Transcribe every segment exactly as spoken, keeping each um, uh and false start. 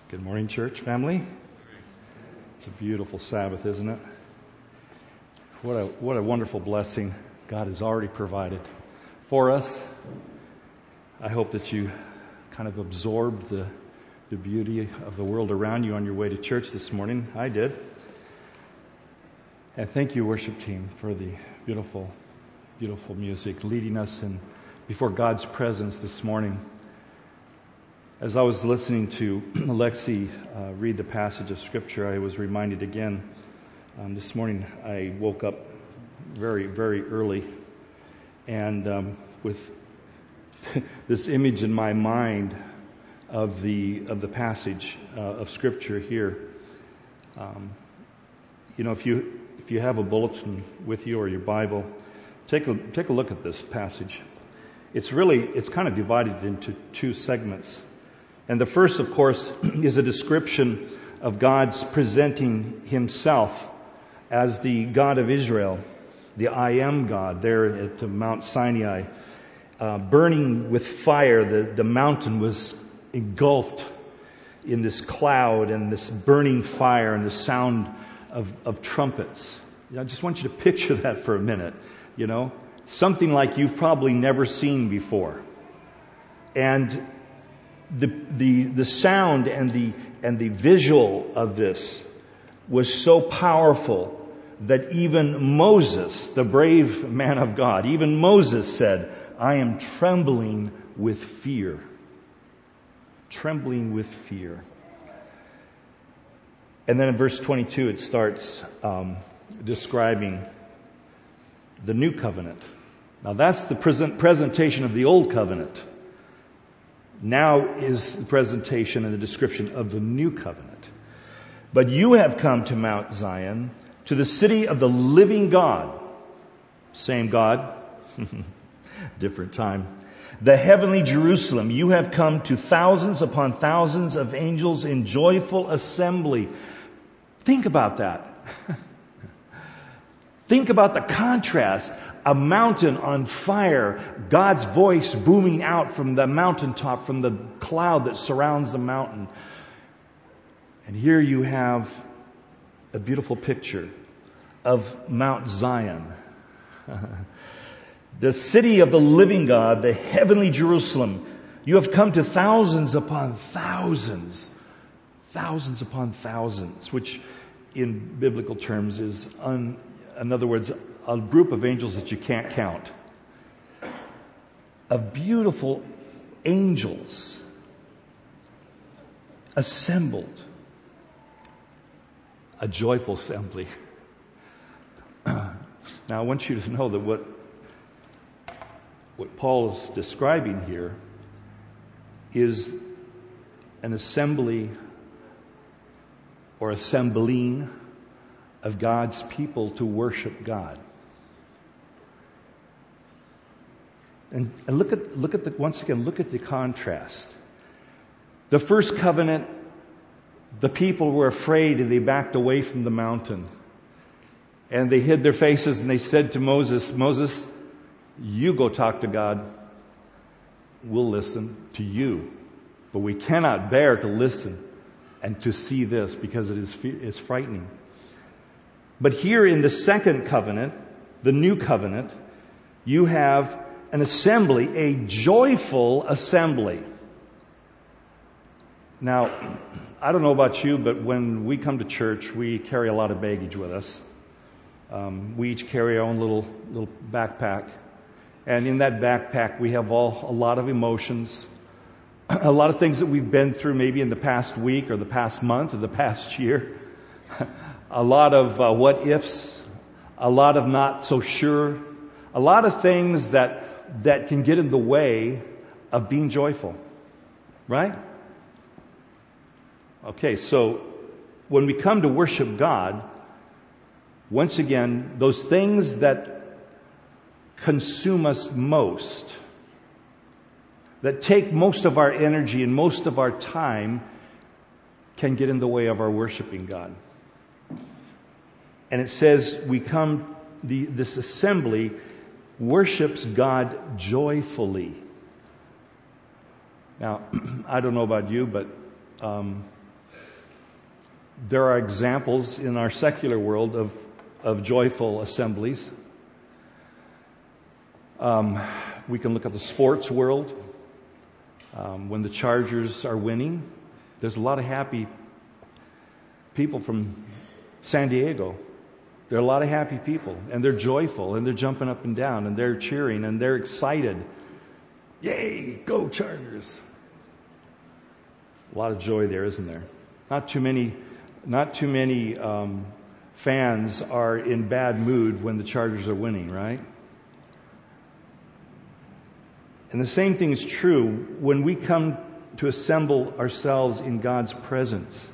Good morning, church family. It's a beautiful Sabbath, isn't it? What a what a wonderful blessing God has already provided for us. I hope that you kind of absorbed the the beauty of the world around you on your way to church this morning. I did. And thank you, worship team, for the beautiful, beautiful music leading us in before God's presence this morning. As I was listening to Alexi uh, read the passage of Scripture, I was reminded again. Um, this morning I woke up very, very early, and um, with this image in my mind of the of the passage uh, of Scripture here. Um, you know, if you if you have a bulletin with you or your Bible, take a take a look at this passage. It's really it's kind of divided into two segments. And the first, of course, is a description of God's presenting Himself as the God of Israel, the I Am God, there at Mount Sinai. Uh, burning with fire, the, the mountain was engulfed in this cloud and this burning fire and the sound of, of trumpets. I just want you to picture that for a minute, you know, something like you've probably never seen before. And The, the the sound and the and the visual of this was so powerful that even Moses, the brave man of God, even Moses said, "I am trembling with fear." Trembling with fear. And then in verse twenty-two, it starts um, describing the new covenant. Now that's the present presentation of the old covenant. Now is the presentation and the description of the new covenant. But you have come to Mount Zion, to the city of the living God. Same God, different time. The heavenly Jerusalem. You have come to thousands upon thousands of angels in joyful assembly. Think about that. Think about the contrast. A mountain on fire, God's voice booming out from the mountaintop, from the cloud that surrounds the mountain. And here you have a beautiful picture of Mount Zion. The city of the living God, the heavenly Jerusalem. You have come to thousands upon thousands, thousands upon thousands, which in biblical terms is, un, in other words, a group of angels that you can't count. Of beautiful angels assembled. A joyful assembly. Now I want you to know that what what Paul is describing here is an assembly or assembling of God's people to worship God. And, and look at look at the once again look at the contrast. The first covenant, the people were afraid and they backed away from the mountain. And they hid their faces and they said to Moses, Moses, you go talk to God. We'll listen to you. But we cannot bear to listen and to see this because it is it's frightening. But here in the second covenant, the new covenant, you have an assembly, a joyful assembly. Now, I don't know about you, but when we come to church, we carry a lot of baggage with us. Um, we each carry our own little little backpack. And in that backpack, we have all a lot of emotions, a lot of things that we've been through maybe in the past week or the past month or the past year. A lot of uh, what ifs, a lot of not so sure, a lot of things that that can get in the way of being joyful. Right? Okay, so when we come to worship God, once again, those things that consume us most, that take most of our energy and most of our time, can get in the way of our worshiping God. And it says we come, the, this assembly worships God joyfully. Now, I don't know about you, but um, there are examples in our secular world of, of joyful assemblies. Um, we can look at the sports world. Um, when the Chargers are winning, there's a lot of happy people from San Diego. There are a lot of happy people, and they're joyful, and they're jumping up and down, and they're cheering, and they're excited. Yay, go Chargers. A lot of joy there, isn't there? Not too many, not too many um, fans are in bad mood when the Chargers are winning, right? And the same thing is true when we come to assemble ourselves in God's presence.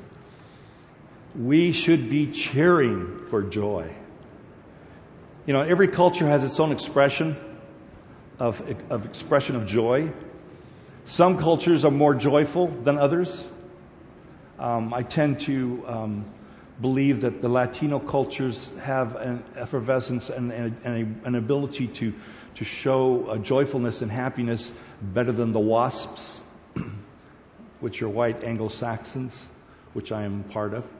We should be cheering for joy. You know, every culture has its own expression of, of expression of joy. Some cultures are more joyful than others. Um, I tend to um, believe that the Latino cultures have an effervescence and, and, and a, an ability to to show uh, joyfulness and happiness better than the WASPs, which are white Anglo-Saxons, which I am part of.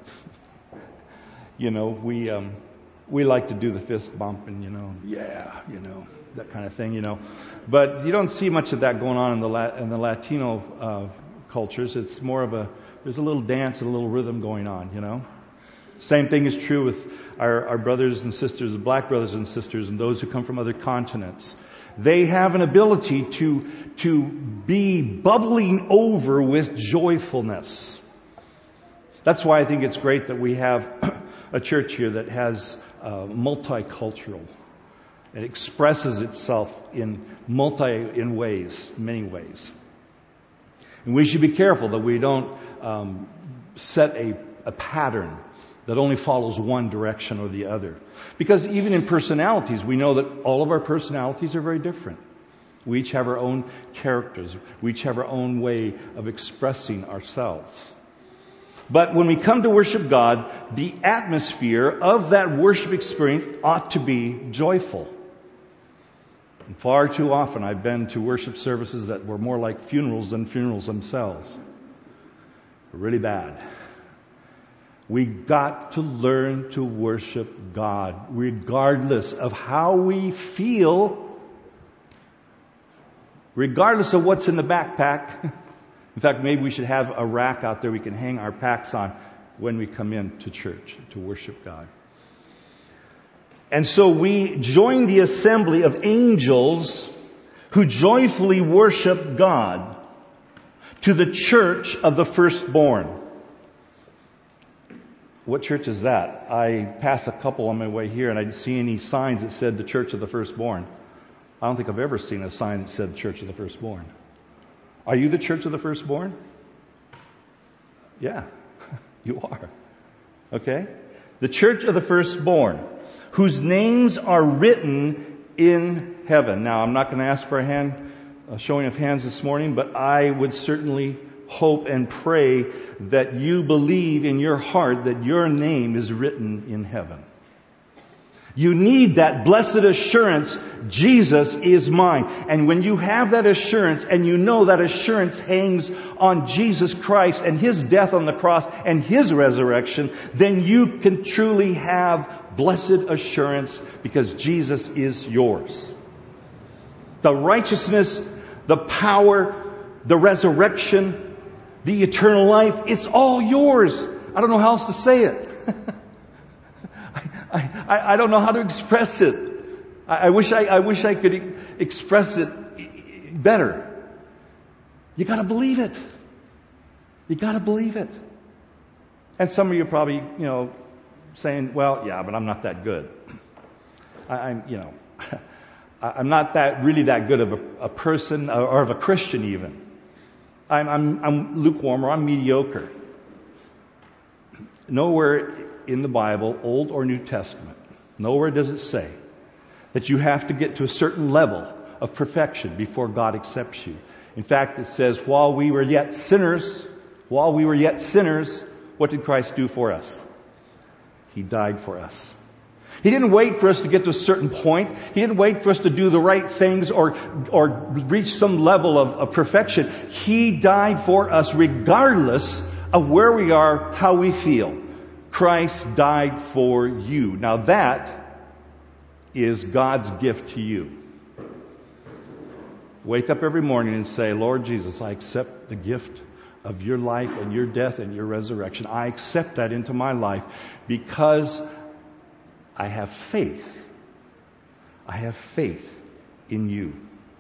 You know, we um, we like to do the fist bump and, you know, yeah, you know, that kind of thing, you know. But you don't see much of that going on in the La- in the Latino uh, cultures. It's more of a, there's a little dance and a little rhythm going on, you know. Same thing is true with our, our brothers and sisters, black brothers and sisters, and those who come from other continents. They have an ability to, to be bubbling over with joyfulness. That's why I think it's great that we have a church here that has uh, multicultural. It expresses itself in multi, in ways, many ways. And we should be careful that we don't um, set a, a pattern that only follows one direction or the other. Because even in personalities, we know that all of our personalities are very different. We each have our own characters. We each have our own way of expressing ourselves. But when we come to worship God, the atmosphere of that worship experience ought to be joyful. And far too often I've been to worship services that were more like funerals than funerals themselves. Really bad. We got to learn to worship God regardless of how we feel, regardless of what's in the backpack. In fact, maybe we should have a rack out there we can hang our packs on when we come into church to worship God. And so we join the assembly of angels who joyfully worship God to the church of the firstborn. What church is that? I passed a couple on my way here and I didn't see any signs that said the Church of the Firstborn. I don't think I've ever seen a sign that said the Church of the Firstborn. Are you the Church of the Firstborn? Yeah, you are. Okay? The Church of the Firstborn, whose names are written in heaven. Now, I'm not going to ask for a hand, a showing of hands this morning, but I would certainly hope and pray that you believe in your heart that your name is written in heaven. You need that blessed assurance, Jesus is mine. And when you have that assurance and you know that assurance hangs on Jesus Christ and His death on the cross and His resurrection, then you can truly have blessed assurance because Jesus is yours. The righteousness, the power, the resurrection, the eternal life, it's all yours. I don't know how else to say it. I, I, I don't know how to express it. I, I wish I, I wish I could e- express it better. You gotta believe it. You gotta believe it. And some of you are probably, you know, saying, well, yeah, but I'm not that good. I, I'm, you know, I'm not that really that good of a, a person or of a Christian even. I'm, I'm, I'm lukewarm or I'm mediocre. Nowhere in the Bible, Old or New Testament, nowhere does it say that you have to get to a certain level of perfection before God accepts you. In fact, it says, while we were yet sinners, while we were yet sinners, what did Christ do for us? He died for us. He didn't wait for us to get to a certain point. He didn't wait for us to do the right things or or reach some level of, of perfection. He died for us regardless of where we are, how we feel. Christ died for you. Now that is God's gift to you. Wake up every morning and say, Lord Jesus, I accept the gift of your life and your death and your resurrection. I accept that into my life because I have faith. I have faith in you.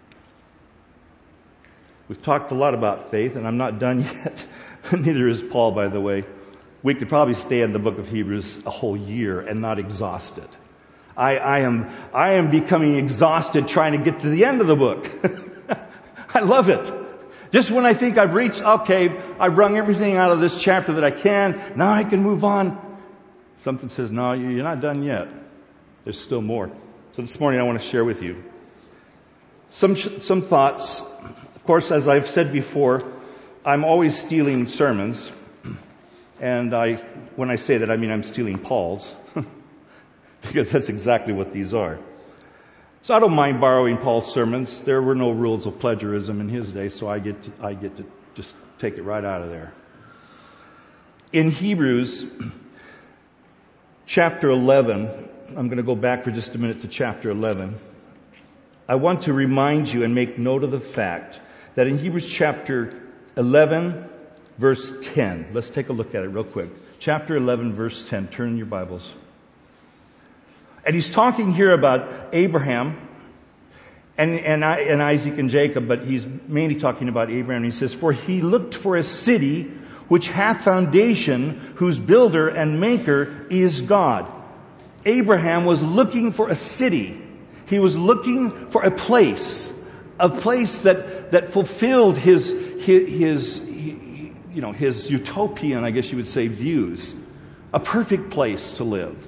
We've talked a lot about faith, and I'm not done yet. Neither is Paul, by the way. We could probably stay in the book of Hebrews a whole year and not exhaust it. I, I am, I am becoming exhausted trying to get to the end of the book. I love it. Just when I think I've reached, okay, I've wrung everything out of this chapter that I can, now I can move on. Something says, no, you're not done yet. There's still more. So this morning I want to share with you some, some thoughts. Of course, as I've said before, I'm always stealing sermons. And I, when I say that, I mean I'm stealing Paul's. Because that's exactly what these are. So I don't mind borrowing Paul's sermons. There were no rules of plagiarism in his day, so I get to, I get to just take it right out of there. In Hebrews chapter eleven, I'm going to go back for just a minute to chapter eleven. I want to remind you and make note of the fact that in Hebrews chapter eleven, verse ten, let's take a look at it real quick. Chapter eleven, verse ten. Turn in your Bibles. And he's talking here about Abraham and, and, and Isaac and Jacob, but he's mainly talking about Abraham. He says, for he looked for a city which hath foundation, whose builder and maker is God. Abraham was looking for a city. He was looking for a place, a place that, that fulfilled his, his, his, you know, his utopian, I guess you would say, views. A perfect place to live.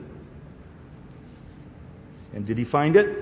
And did he find it?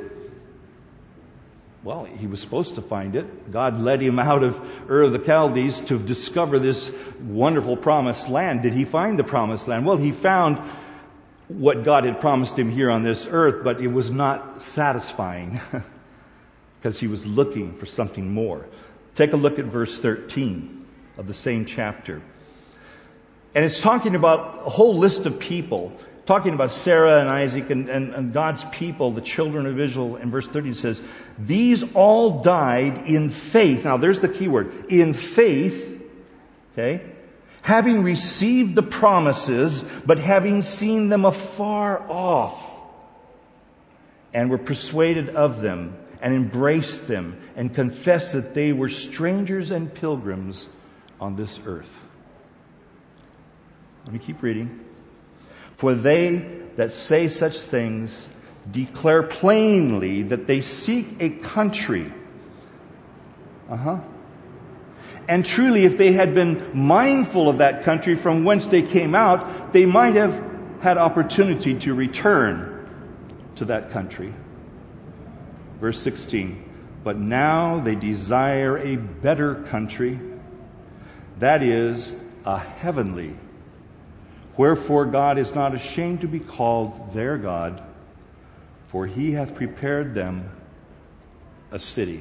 Well, he was supposed to find it. God led him out of Ur of the Chaldees to discover this wonderful promised land. Did he find the promised land? Well, he found what God had promised him here on this earth, but it was not satisfying because he was looking for something more. Take a look at verse thirteen of the same chapter. And it's talking about a whole list of people. Talking about Sarah and Isaac and, and, and God's people, the children of Israel. In verse thirty it says, these all died in faith. Now there's the key word. In faith, okay, having received the promises, but having seen them afar off, and were persuaded of them, and embraced them, and confessed that they were strangers and pilgrims on this earth. Let me keep reading. For they that say such things declare plainly that they seek a country. Uh-huh. And truly, if they had been mindful of that country from whence they came out, they might have had opportunity to return to that country. Verse sixteen. But now they desire a better country, that is, a heavenly. Wherefore God is not ashamed to be called their God, for he hath prepared them a city.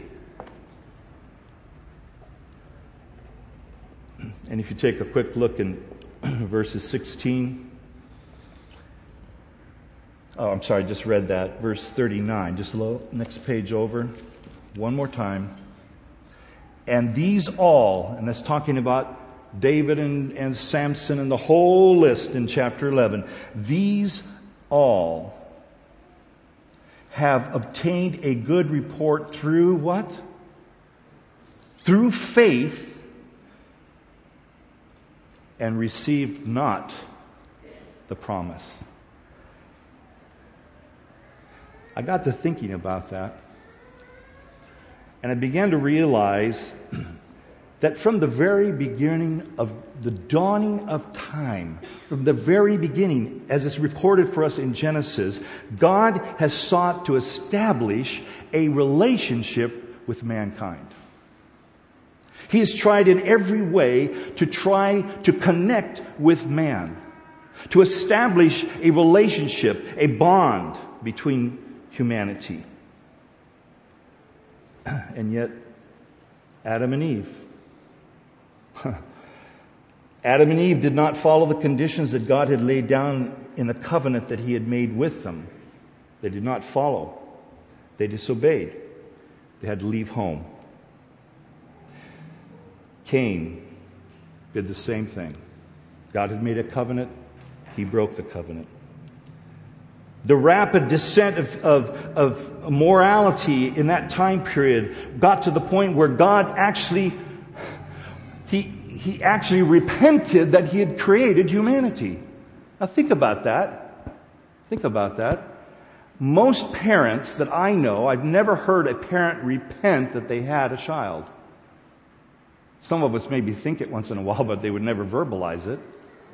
And if you take a quick look in verses sixteen, oh, I'm sorry, I just read that. Verse thirty-nine, just a little, next page over, one more time. And these all, and that's talking about David and, and Samson and the whole list in chapter eleven. These all have obtained a good report through what? Through faith, and received not the promise. I got to thinking about that, and I began to realize that from the very beginning of the dawning of time, from the very beginning, as it's recorded for us in Genesis, God has sought to establish a relationship with mankind. He has tried in every way to try to connect with man, to establish a relationship, a bond between humanity. And yet, Adam and Eve, Adam and Eve did not follow the conditions that God had laid down in the covenant that He had made with them. They did not follow. They disobeyed. They had to leave home. Cain did the same thing. God had made a covenant. He broke the covenant. The rapid descent of, of, of morality in that time period got to the point where God actually, He, He actually repented that He had created humanity. Now think about that. Think about that. Most parents that I know, I've never heard a parent repent that they had a child. Some of us maybe think it once in a while, but they would never verbalize it.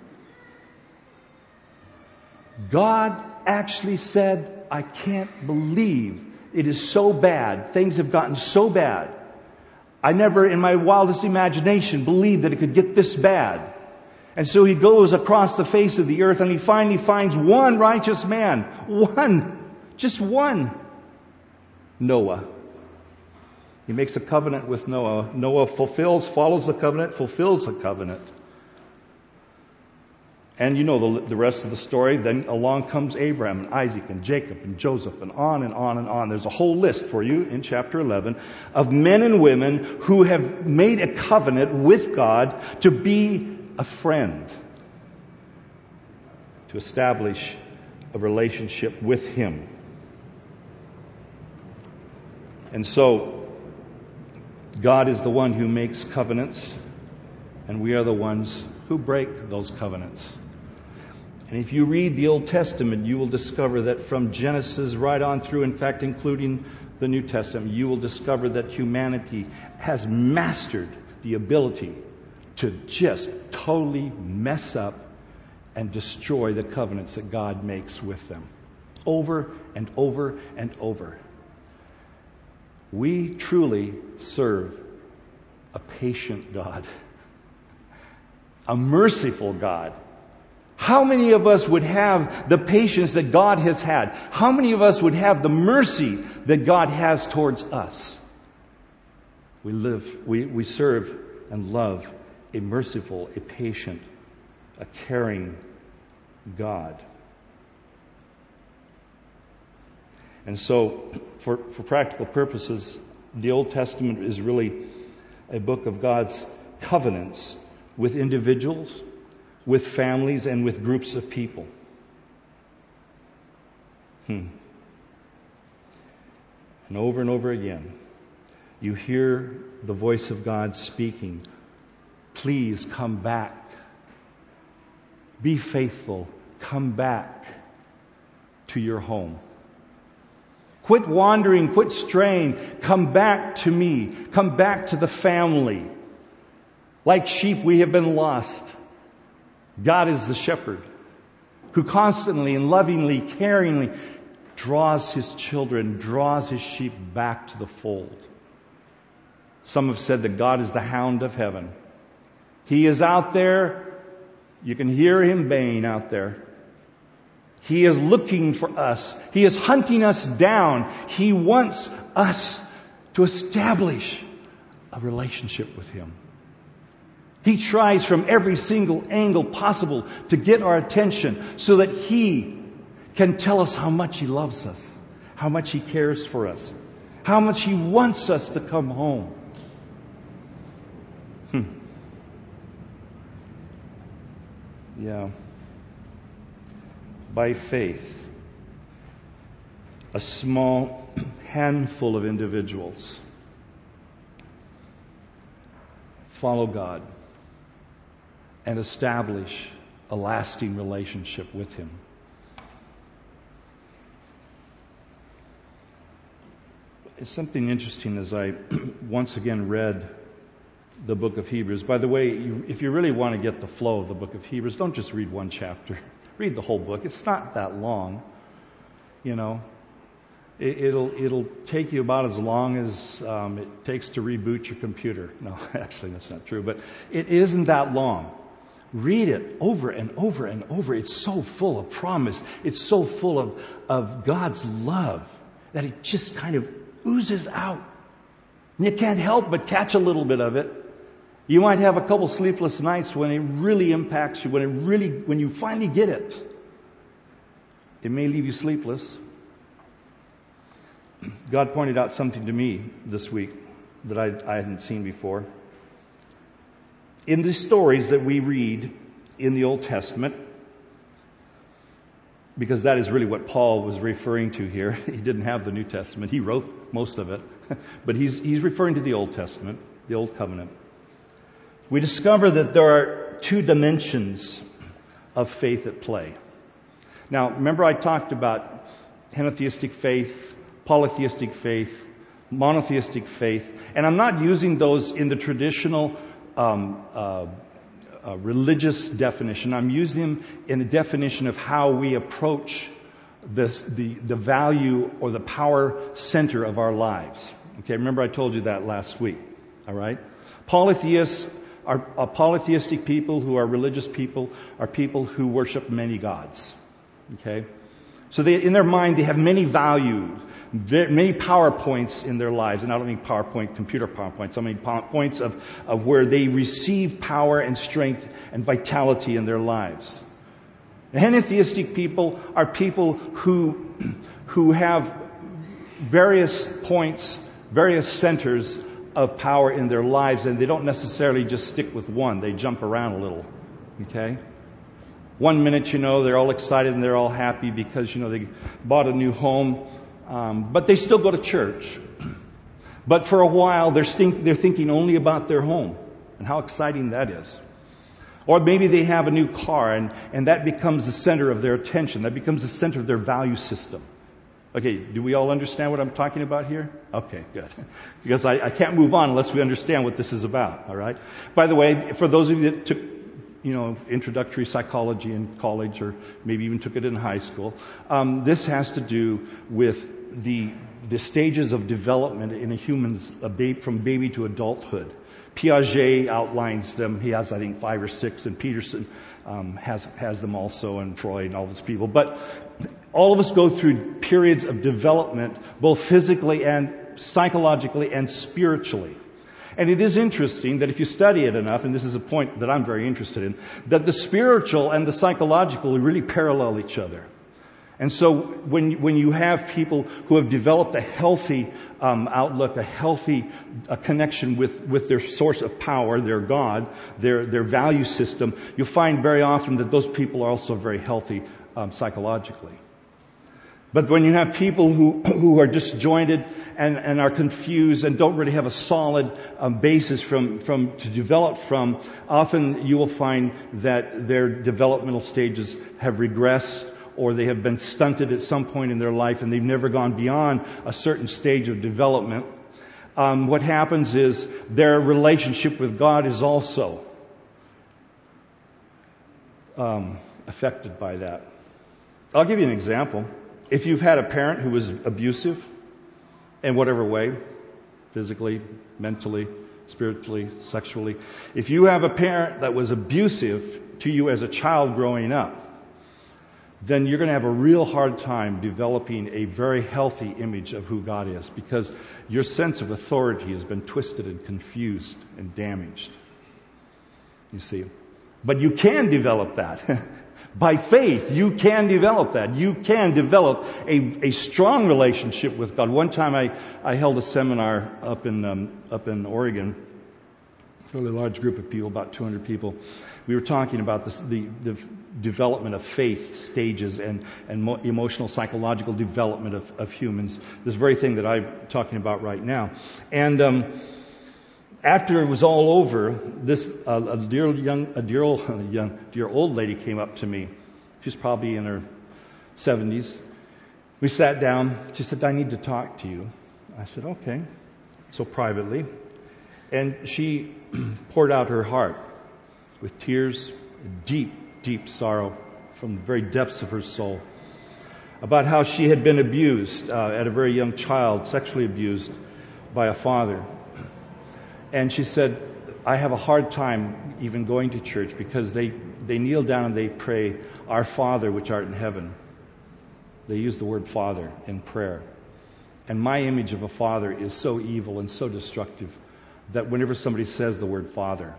God actually said, I can't believe it is so bad. Things have gotten so bad. I never in my wildest imagination believed that it could get this bad. And so He goes across the face of the earth and He finally finds one righteous man. One. Just one. Noah. He makes a covenant with Noah. Noah fulfills, follows the covenant, fulfills the covenant. And you know the, the rest of the story. Then along comes Abraham and Isaac and Jacob and Joseph and on and on and on. There's a whole list for you in chapter eleven of men and women who have made a covenant with God to be a friend, to establish a relationship with Him. And so, God is the one who makes covenants, and we are the ones who break those covenants. And if you read the Old Testament, you will discover that from Genesis right on through, in fact, including the New Testament, you will discover that humanity has mastered the ability to just totally mess up and destroy the covenants that God makes with them. Over and over and over. We truly serve a patient God, a merciful God. How many of us would have the patience that God has had? How many of us would have the mercy that God has towards us? We live, we, we serve and love a merciful, a patient, a caring God. And so, for, for practical purposes, the Old Testament is really a book of God's covenants with individuals, with families, and with groups of people. Hmm. And over and over again, you hear the voice of God speaking, please come back. Be faithful. Come back to your home. Quit wandering, quit straying. Come back to me. Come back to the family. Like sheep, we have been lost. God is the shepherd who constantly and lovingly, caringly draws His children, draws His sheep back to the fold. Some have said that God is the hound of heaven. He is out there. You can hear Him baying out there. He is looking for us. He is hunting us down. He wants us to establish a relationship with Him. He tries from every single angle possible to get our attention so that He can tell us how much He loves us, how much He cares for us, how much He wants us to come home. Hmm. Yeah. By faith, a small handful of individuals follow God and establish a lasting relationship with Him. It's something interesting as I once again read the book of Hebrews. By the way, you, if you really want to get the flow of the book of Hebrews, don't just read one chapter. Read the whole book. It's not that long. You know, it, it'll it'll take you about as long as um, it takes to reboot your computer. No, actually, that's not true. But it isn't that long. Read it over and over and over. It's so full of promise. It's so full of, of God's love that it just kind of oozes out. And you can't help but catch a little bit of it. You might have a couple sleepless nights when it really impacts you, when it really, when you finally get it. It may leave you sleepless. God pointed out something to me this week that I, I hadn't seen before. In the stories that we read in the Old Testament, because that is really what Paul was referring to here. He didn't have the New Testament. He wrote most of it. But he's, he's referring to the Old Testament, the Old Covenant. We discover that there are two dimensions of faith at play. Now, remember I talked about henotheistic faith, polytheistic faith, monotheistic faith, and I'm not using those in the traditional um, uh, uh, religious definition. I'm using them in a definition of how we approach this, the, the value or the power center of our lives. Okay, remember I told you that last week. All right? Polytheists are, are polytheistic people who are religious people, are people who worship many gods. Okay? So they, in their mind, they have many values, many PowerPoints in their lives. And I don't mean PowerPoint, computer PowerPoints. I mean points of, of where they receive power and strength and vitality in their lives. The henotheistic people are people who, who have various points, various centers of power in their lives, and they don't necessarily just stick with one. They jump around a little. Okay? One minute, you know, they're all excited and they're all happy because, you know, they bought a new home. Um, but they still go to church. But for a while, they're, think, they're thinking only about their home and how exciting that is. Or maybe they have a new car and, and that becomes the center of their attention. That becomes the center of their value system. Okay, do we all understand what I'm talking about here? Okay, good. Because I, I can't move on unless we understand what this is about, all right? By the way, for those of you that took, you know, introductory psychology in college or maybe even took it in high school, um, this has to do with the the stages of development in a human's a babe, from baby to adulthood. Piaget outlines them. He has, I think, five or six, and Peterson um, has has them also, and Freud and all those people. But all of us go through periods of development, both physically and psychologically and spiritually. And it is interesting that if you study it enough, and this is a point that I'm very interested in, that the spiritual and the psychological really parallel each other. And so when when you have people who have developed a healthy um, outlook, a healthy a connection with, with their source of power, their God, their their value system, you'll find very often that those people are also very healthy um, psychologically. But when you have people who who are disjointed and, and are confused and don't really have a solid um, basis from, from to develop from, often you will find that their developmental stages have regressed, or they have been stunted at some point in their life and they've never gone beyond a certain stage of development. Um, what happens is their relationship with God is also um, affected by that. I'll give you an example. If you've had a parent who was abusive in whatever way, physically, mentally, spiritually, sexually, if you have a parent that was abusive to you as a child growing up, then you're going to have a real hard time developing a very healthy image of who God is, because your sense of authority has been twisted and confused and damaged. You see. But you can develop that. By faith, you can develop that. You can develop a, a strong relationship with God. One time I, I held a seminar up in um, up in Oregon, a really large group of people, about two hundred people. We were talking about this, the, the development of faith stages and, and mo- emotional, psychological development of, of humans. This very thing that I'm talking about right now. And um, after it was all over, this uh, a dear young, a dear old, a young, dear old lady came up to me. She's probably in her seventies. We sat down. She said, "I need to talk to you." I said, "Okay." So privately, and she poured out her heart with tears, deep, deep sorrow from the very depths of her soul, about how she had been abused uh, at a very young child, sexually abused by a father. And she said, "I have a hard time even going to church because they, they kneel down and they pray, 'Our Father which art in heaven.'" They use the word Father in prayer. And my image of a father is so evil and so destructive that whenever somebody says the word Father,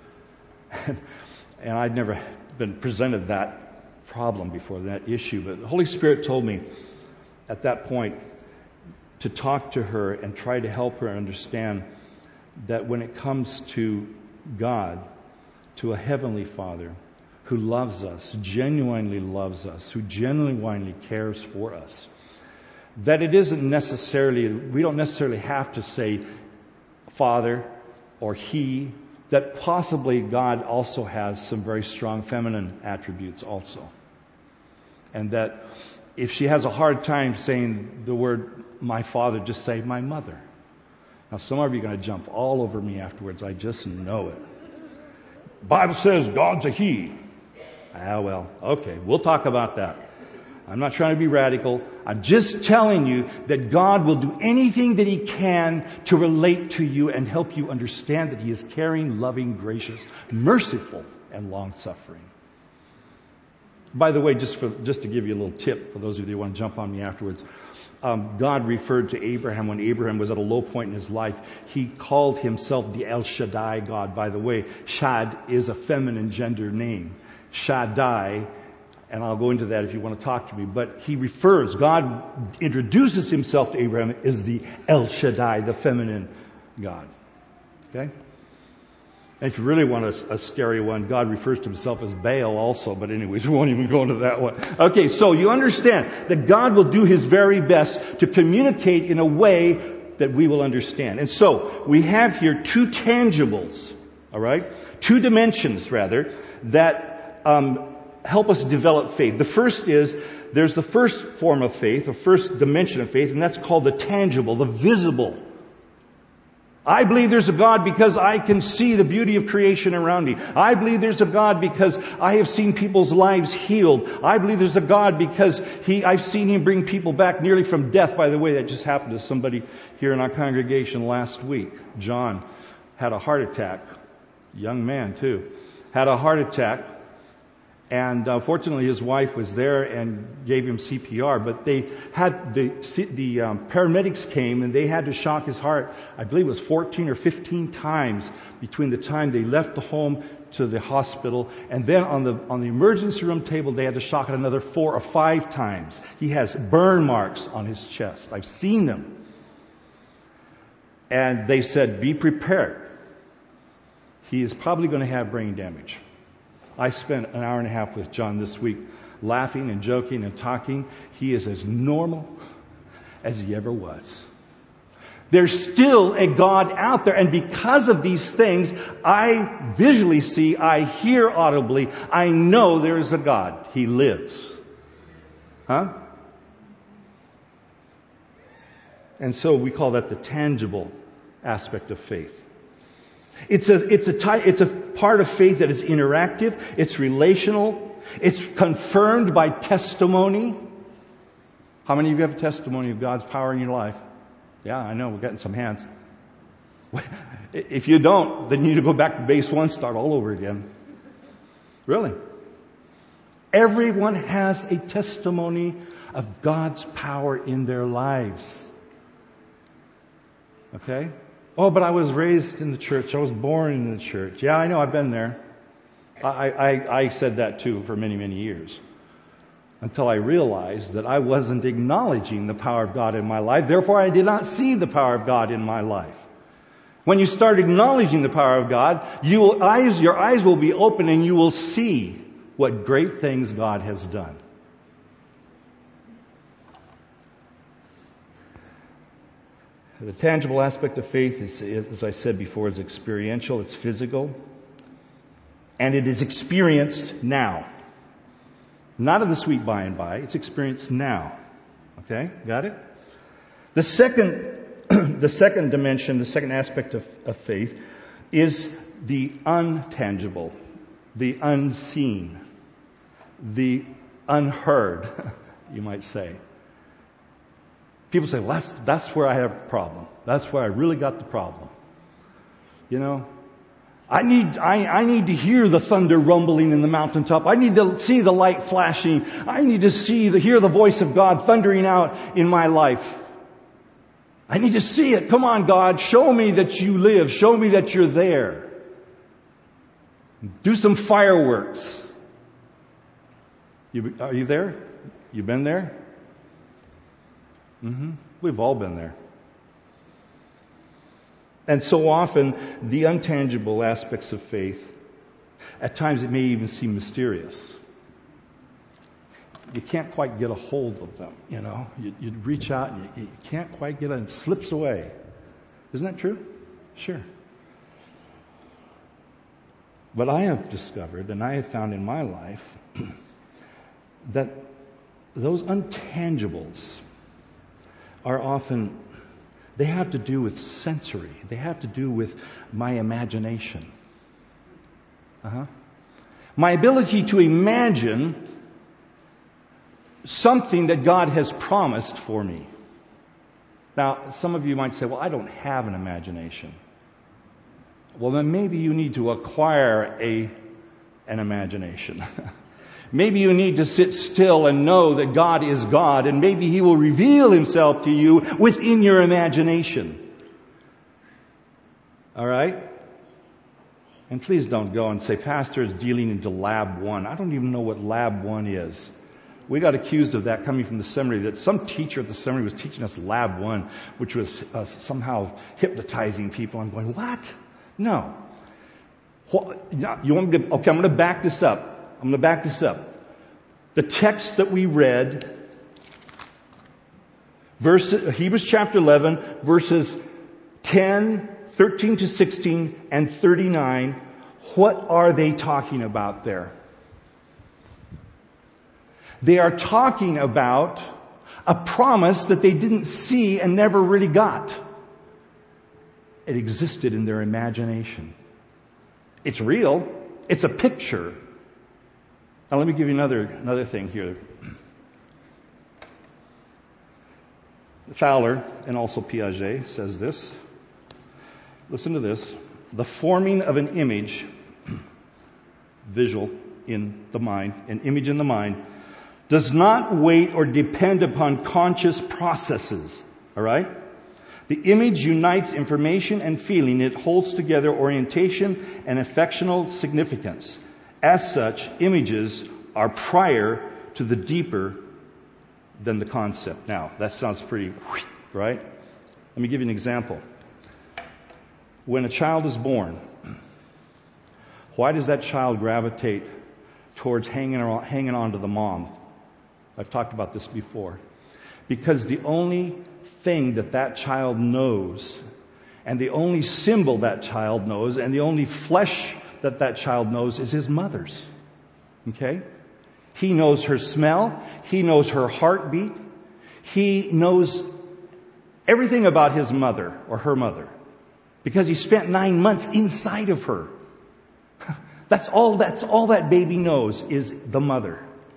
and I'd never been presented that problem before, that issue, but the Holy Spirit told me at that point to talk to her and try to help her understand that when it comes to God, to a Heavenly Father who loves us, genuinely loves us, who genuinely cares for us, that it isn't necessarily, we don't necessarily have to say Father or He, that possibly God also has some very strong feminine attributes also. And that if she has a hard time saying the word my father, just say my mother. Now some of you are going to jump all over me afterwards. I just know it. Bible says God's a He. Ah, well, okay, we'll talk about that. I'm not trying to be radical. I'm just telling you that God will do anything that He can to relate to you and help you understand that He is caring, loving, gracious, merciful, and long-suffering. By the way, just for just to give you a little tip for those of you who want to jump on me afterwards, um, God referred to Abraham when Abraham was at a low point in his life. He called Himself the El Shaddai God. By the way, Shad is a feminine gender name. Shaddai, and I'll go into that if you want to talk to me, but He refers, God introduces Himself to Abraham as the El Shaddai, the feminine God. Okay? And if you really want a, a scary one, God refers to Himself as Baal also, but anyways, we won't even go into that one. Okay, so you understand that God will do His very best to communicate in a way that we will understand. And so, we have here two tangibles, alright? Two dimensions, rather, that um, help us develop faith. The first is, there's the first form of faith, or first dimension of faith, and that's called the tangible, the visible. I believe there's a God because I can see the beauty of creation around me. I believe there's a God because I have seen people's lives healed. I believe there's a God because He, I've seen Him bring people back nearly from death. By the way, that just happened to somebody here in our congregation last week. John had a heart attack. Young man too. Had a heart attack. And uh, fortunately, his wife was there and gave him C P R. But they had the the um, paramedics came and they had to shock his heart. I believe it was fourteen or fifteen times between the time they left the home to the hospital, and then on the on the emergency room table they had to shock it another four or five times. He has burn marks on his chest. I've seen them. And they said, "Be prepared. He is probably going to have brain damage." I spent an hour and a half with John this week, laughing and joking and talking. He is as normal as he ever was. There's still a God out there, and because of these things, I visually see, I hear audibly, I know there is a God. He lives. Huh? And so we call that the tangible aspect of faith. It's a, it's a type, it's a part of faith that is interactive, it's relational, it's confirmed by testimony. How many of you have a testimony of God's power in your life? Yeah, I know, we're getting some hands. If you don't, then you need to go back to base one, start all over again. Really. Everyone has a testimony of God's power in their lives. Okay? Oh, but I was raised in the church. I was born in the church. Yeah, I know. I've been there. I, I, I said that too for many, many years. Until I realized that I wasn't acknowledging the power of God in my life. Therefore, I did not see the power of God in my life. When you start acknowledging the power of God, you will, eyes, your eyes will be open and you will see what great things God has done. The tangible aspect of faith is, as I said before, is experiential, it's physical, and it is experienced now. Not in the sweet by and by, it's experienced now. Okay, got it? The second, the second dimension, the second aspect of, of faith is the untangible, the unseen, the unheard, you might say. People say, well, that's, that's where I have a problem. That's where I really got the problem. You know, I need, I, I need to hear the thunder rumbling in the mountaintop. I need to see the light flashing. I need to see the, hear the voice of God thundering out in my life. I need to see it. Come on, God. Show me that you live. Show me that you're there. Do some fireworks. You, are you there? You been there? Mm-hmm. We've all been there. And so often, the intangible aspects of faith, at times it may even seem mysterious. You can't quite get a hold of them, you know. You, you reach out and you, you can't quite get it, and it slips away. Isn't that true? Sure. But I have discovered, and I have found in my life, that those intangibles are often, they have to do with sensory. They have to do with my imagination. Uh-huh. My ability to imagine something that God has promised for me. Now, some of you might say, well, I don't have an imagination. Well, then maybe you need to acquire a an imagination. Maybe you need to sit still and know that God is God, and maybe He will reveal Himself to you within your imagination. All right? And please don't go and say, Pastor is dealing into lab one. I don't even know what lab one is. We got accused of that coming from the seminary, that some teacher at the seminary was teaching us lab one, which was uh, somehow hypnotizing people. I'm going, what? No. You want me to, okay, I'm going to back this up. I'm going to back this up. The text that we read, verse, Hebrews chapter eleven, verses ten, thirteen to sixteen, and thirty-nine, what are they talking about there? They are talking about a promise that they didn't see and never really got. It existed in their imagination. It's real. It's a picture. Now let me give you another another thing here. Fowler, and also Piaget, says this. Listen to this. The forming of an image, visual in the mind, an image in the mind, does not wait or depend upon conscious processes. All right? The image unites information and feeling. It holds together orientation and affectional significance. As such, images are prior to the deeper than the concept. Now, that sounds pretty, right? Let me give you an example. When a child is born, why does that child gravitate towards hanging on, hanging on to the mom? I've talked about this before. Because the only thing that that child knows, and the only symbol that child knows, and the only flesh that that child knows is his mother's. Okay? He knows her smell. He knows her heartbeat. He knows everything about his mother or her mother. Because he spent nine months inside of her. That's all, that's all that baby knows is the mother.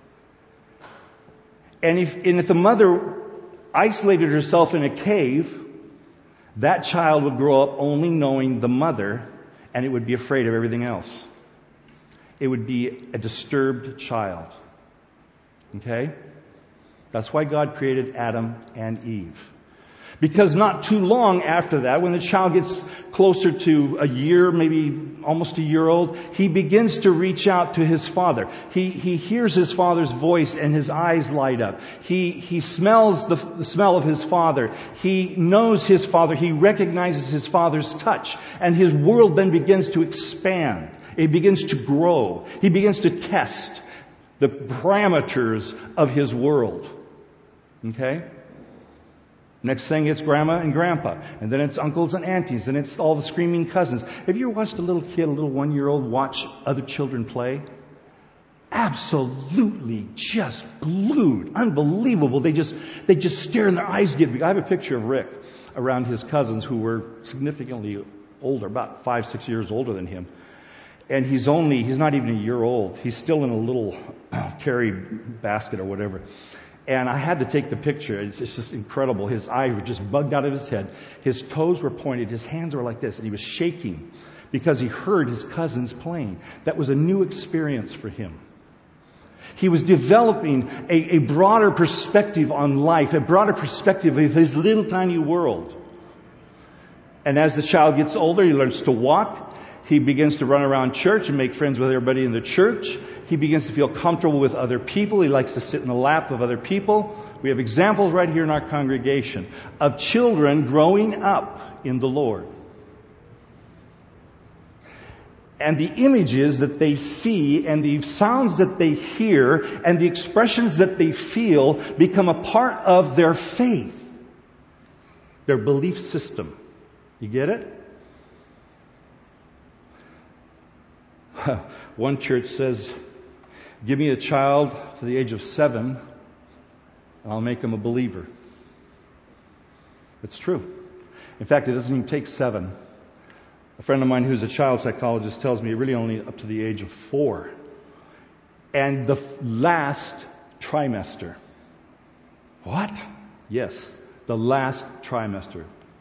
And if, and if the mother isolated herself in a cave, that child would grow up only knowing the mother, and it would be afraid of everything else. It would be a disturbed child. Okay? That's why God created Adam and Eve. Because not too long after that, when the child gets closer to a year, maybe almost a year old, he begins to reach out to his father. He he hears his father's voice and his eyes light up. He he smells the, the smell of his father. He knows his father. He recognizes his father's touch. And his world then begins to expand. It begins to grow. He begins to test the parameters of his world. Okay? Next thing, it's grandma and grandpa. And then it's uncles and aunties. And it's all the screaming cousins. Have you ever watched a little kid, a little one-year-old, watch other children play? Absolutely just glued. Unbelievable. They just, they just stare and their eyes get big. I have a picture of Rick around his cousins who were significantly older, about five, six years older than him. And he's only, he's not even a year old. He's still in a little carry basket or whatever. And I had to take the picture. It's, it's just incredible. His eyes were just bugged out of his head. His toes were pointed. His hands were like this. And he was shaking because he heard his cousins playing. That was a new experience for him. He was developing a, a broader perspective on life, a broader perspective of his little tiny world. And as the child gets older, he learns to walk. He begins to run around church and make friends with everybody in the church. He begins to feel comfortable with other people. He likes to sit in the lap of other people. We have examples right here in our congregation of children growing up in the Lord. And the images that they see and the sounds that they hear and the expressions that they feel become a part of their faith, their belief system. You get it? One church says, give me a child to the age of seven, and I'll make him a believer. It's true. In fact, it doesn't even take seven. A friend of mine who's a child psychologist tells me really only up to the age of four. And the last trimester. What? Yes, the last trimester.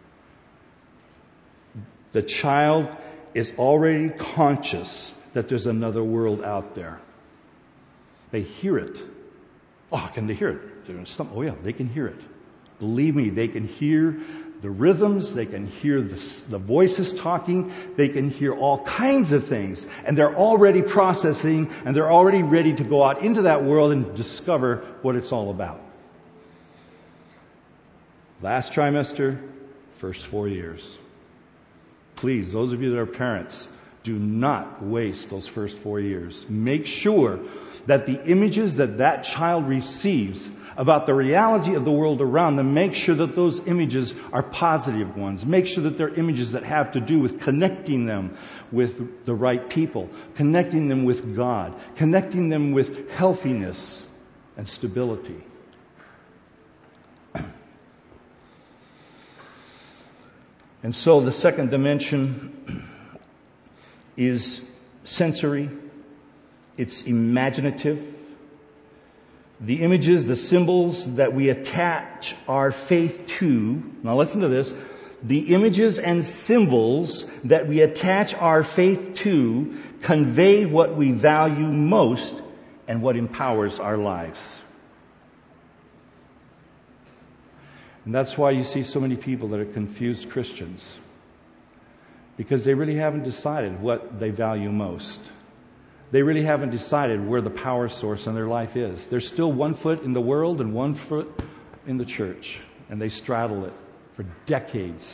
The child is already conscious that there's another world out there. They hear it. Oh, can they hear it? They're some, oh yeah, they can hear it. Believe me, they can hear the rhythms, they can hear the, the voices talking, they can hear all kinds of things. And they're already processing, and they're already ready to go out into that world and discover what it's all about. Last trimester, first four years. Please, those of you that are parents, do not waste those first four years. Make sure that the images that that child receives about the reality of the world around them, make sure that those images are positive ones. Make sure that they're images that have to do with connecting them with the right people, connecting them with God, connecting them with healthiness and stability. And so the second dimension is sensory. It's imaginative. The images, the symbols that we attach our faith to. Now listen to this. The images and symbols that we attach our faith to convey what we value most and what empowers our lives. And that's why you see so many people that are confused Christians. Because they really haven't decided what they value most. They really haven't decided where the power source in their life is. They're still one foot in the world and one foot in the church. And they straddle it for decades.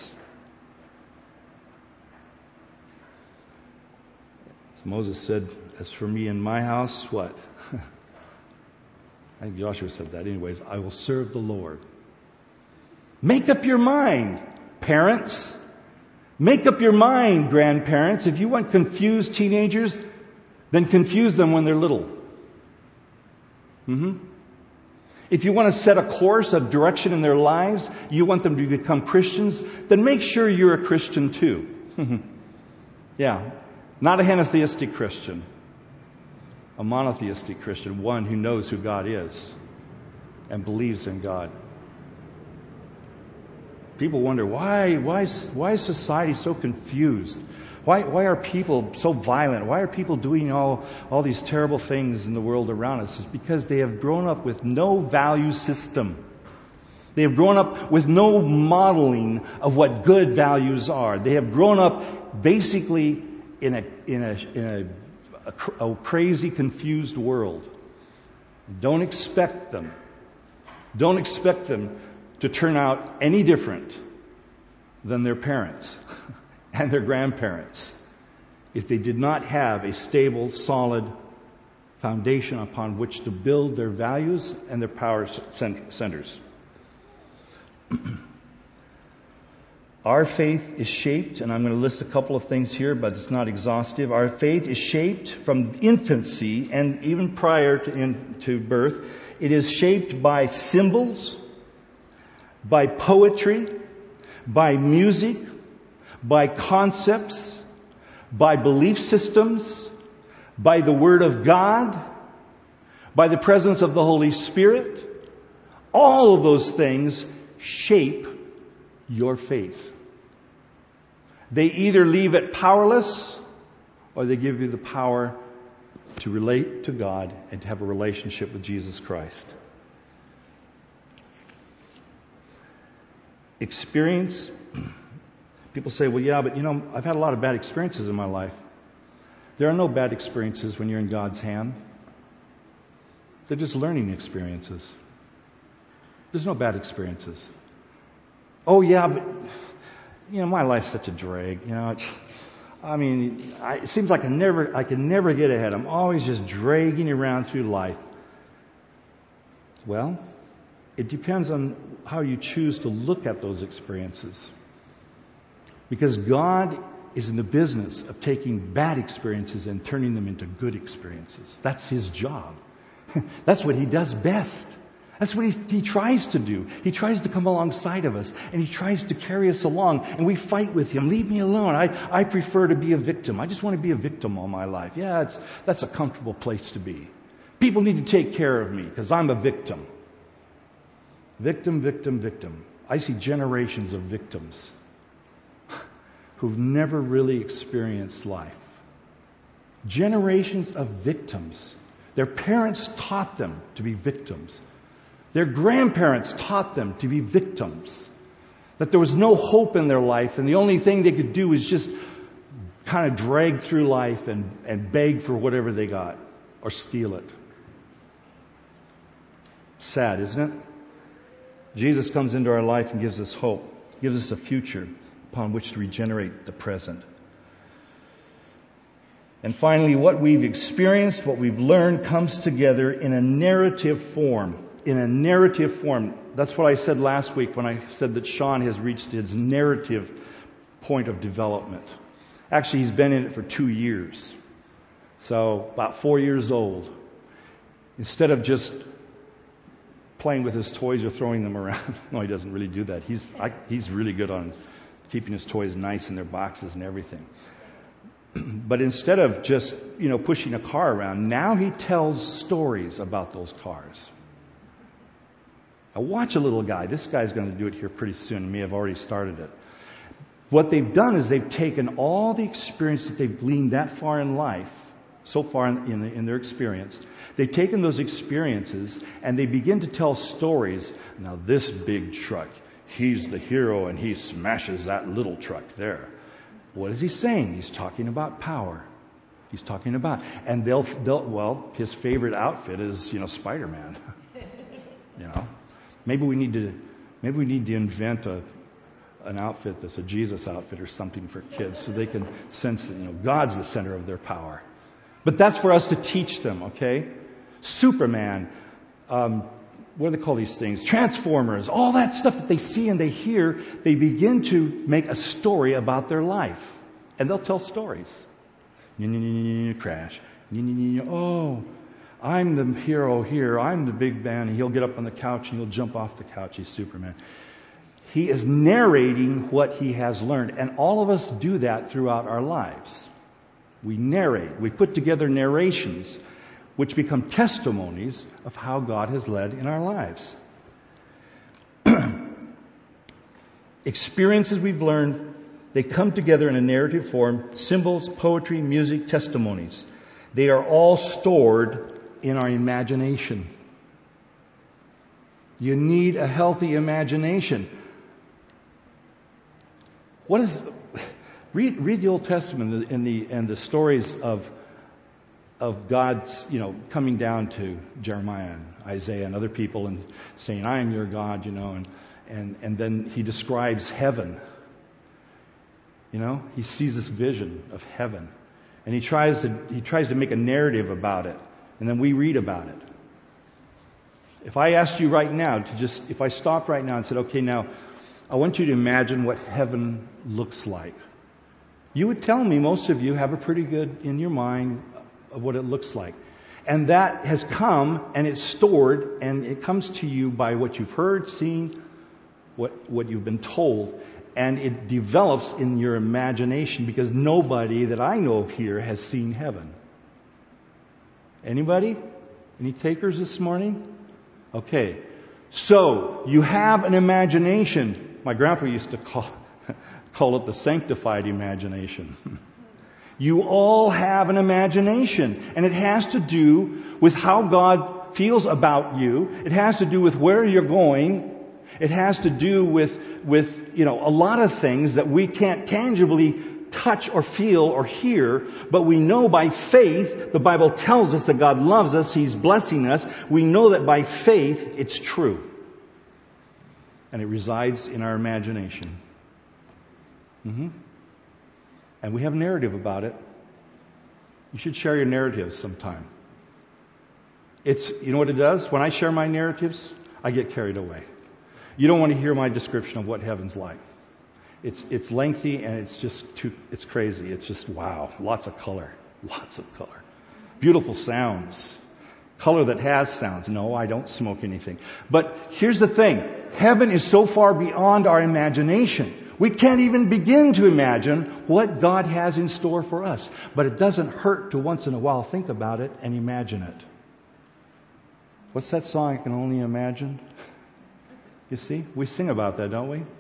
As Moses said, as for me and my house, what? I think Joshua said that anyways. I will serve the Lord. Make up your mind, parents. Make up your mind, grandparents. If you want confused teenagers, then confuse them when they're little. Mm-hmm. If you want to set a course, a direction in their lives, you want them to become Christians, then make sure you're a Christian too. Yeah. Not a henotheistic Christian. A monotheistic Christian. One who knows who God is and believes in God. People wonder, why, why, why is society so confused? Why, why are people so violent? Why are people doing all, all these terrible things in the world around us? It's because they have grown up with no value system. They have grown up with no modeling of what good values are. They have grown up basically in a, in a, in a, a, a crazy, confused world. Don't expect them. Don't expect them to turn out any different than their parents and their grandparents if they did not have a stable, solid foundation upon which to build their values and their power centers. Our faith is shaped, and I'm going to list a couple of things here, but it's not exhaustive. Our faith is shaped from infancy and even prior to, in, to birth. It is shaped by symbols, by poetry, by music, by concepts, by belief systems, by the Word of God, by the presence of the Holy Spirit. All of those things shape your faith. They either leave it powerless or they give you the power to relate to God and to have a relationship with Jesus Christ. Experience People say, well, yeah, but you know, I've had a lot of bad experiences in my life. There are no bad experiences when you're in God's hand. They're just learning experiences. There's no bad experiences. Oh, yeah, but, you know, my life's such a drag. You know, it's, I mean, I, it seems like I never, I can never get ahead. I'm always just dragging around through life. Well, it depends on how you choose to look at those experiences. Because God is in the business of taking bad experiences and turning them into good experiences. That's His job. That's what He does best. That's what he, he tries to do. He tries to come alongside of us, and He tries to carry us along, and we fight with Him. Leave me alone. I, I prefer to be a victim. I just want to be a victim all my life. Yeah, it's, that's a comfortable place to be. People need to take care of me because I'm a victim. Victim, victim, victim. I see generations of victims who've never really experienced life. Generations of victims. Their parents taught them to be victims. Their grandparents taught them to be victims. That there was no hope in their life, and the only thing they could do is just kind of drag through life and, and beg for whatever they got, or steal it. Sad, isn't it? Jesus comes into our life and gives us hope, gives us a future upon which to regenerate the present. And finally, what we've experienced, what we've learned, comes together in a narrative form. In a narrative form. That's what I said last week when I said that Sean has reached his narrative point of development. Actually, he's been in it for two years. So, about four years old. Instead of just playing with his toys or throwing them around. No, he doesn't really do that. He's I, he's really good on keeping his toys nice in their boxes and everything. But instead of just, you know, pushing a car around, now he tells stories about those cars. Now watch a little guy. This guy's going to do it here pretty soon. He may have already started it. What they've done is they've taken all the experience that they've gleaned that far in life, so far in, in, in their experience, they've taken those experiences and they begin to tell stories. Now this big truck, he's the hero and he smashes that little truck there. What is he saying? He's talking about power. He's talking about, and they'll, they'll well, his favorite outfit is, you know, Spider-Man. You know, maybe we need to, maybe we need to invent a, an outfit that's a Jesus outfit or something for kids so they can sense that, you know, God's the center of their power. But that's for us to teach them, okay? Superman, um, what do they call these things? Transformers, all that stuff that they see and they hear, they begin to make a story about their life. And they'll tell stories. Crash. Oh, I'm the hero here. I'm the big man. And he'll get up on the couch and he'll jump off the couch. He's Superman. He is narrating what he has learned. And all of us do that throughout our lives. We narrate. We put together narrations which become testimonies of how God has led in our lives. Experiences we've learned, they come together in a narrative form. Symbols, poetry, music, testimonies. They are all stored in our imagination. You need a healthy imagination. What is... Read, read the Old Testament and the, and the stories of of God's, you know, coming down to Jeremiah and Isaiah and other people and saying, I am your God, you know, and, and, and then he describes heaven. You know, he sees this vision of heaven and he tries to, he tries to make a narrative about it, and then we read about it. If I asked you right now to just, if I stopped right now and said, okay, now I want you to imagine what heaven looks like. You would tell me, most of you have a pretty good in your mind of what it looks like. And that has come and it's stored and it comes to you by what you've heard, seen, what, what you've been told. And it develops in your imagination because nobody that I know of here has seen heaven. Anybody? Any takers this morning? Okay. So, you have an imagination. My grandpa used to call, call it the sanctified imagination. You all have an imagination, and it has to do with how God feels about you. It has to do with where you're going. It has to do with, with, you know, a lot of things that we can't tangibly touch or feel or hear, but we know by faith, the Bible tells us that God loves us, He's blessing us. We know that by faith, it's true. And it resides in our imagination. Mm-hmm. And we have a narrative about it. You should share your narratives sometime. It's, you know what it does? When I share my narratives, I get carried away. You don't want to hear my description of what heaven's like. It's, it's lengthy and it's just too, it's crazy. It's just wow. Lots of color. Lots of color. Beautiful sounds. Color that has sounds. No, I don't smoke anything. But here's the thing. Heaven is so far beyond our imagination. We can't even begin to imagine what God has in store for us. But it doesn't hurt to once in a while think about it and imagine it. What's that song, I Can Only Imagine? You see, we sing about that, don't we?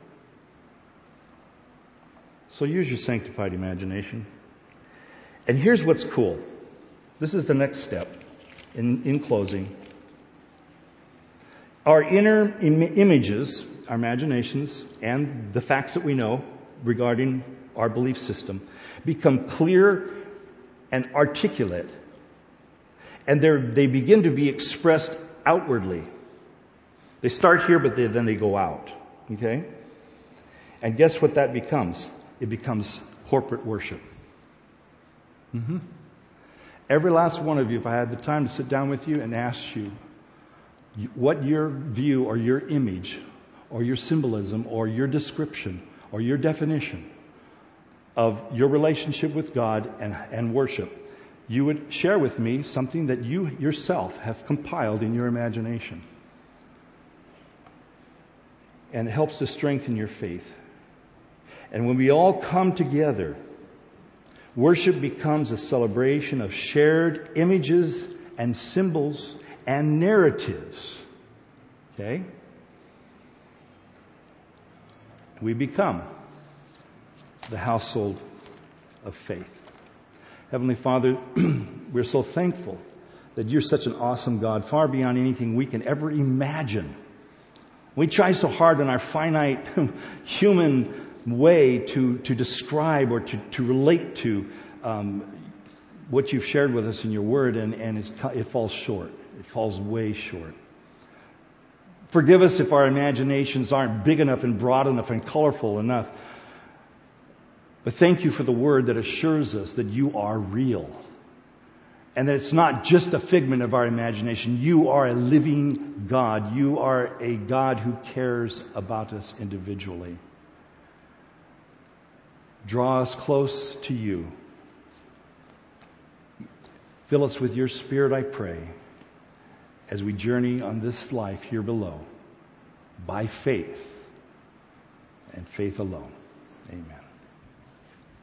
So use your sanctified imagination. And here's what's cool. This is the next step in, in closing. Our inner Im- images, our imaginations, and the facts that we know regarding our belief system become clear and articulate. And they're, they begin to be expressed outwardly. They start here, but they, then they go out. Okay? And guess what that becomes? It becomes corporate worship. Mm-hmm. Every last one of you, if I had the time to sit down with you and ask you what your view or your image or your symbolism or your description or your definition of your relationship with God and, and worship, you would share with me something that you yourself have compiled in your imagination. And it helps to strengthen your faith. And when we all come together, worship becomes a celebration of shared images and symbols and narratives. Okay? We become the household of faith. Heavenly Father, we're so thankful that you're such an awesome God, far beyond anything we can ever imagine. We try so hard in our finite human way to, to describe or to, to relate to um, what you've shared with us in your word, and, and it's, it falls short. It falls way short. Forgive us if our imaginations aren't big enough and broad enough and colorful enough. But thank you for the word that assures us that you are real. And that it's not just a figment of our imagination. You are a living God. You are a God who cares about us individually. Draw us close to you. Fill us with your Spirit, I pray, as we journey on this life here below, by faith and faith alone. Amen.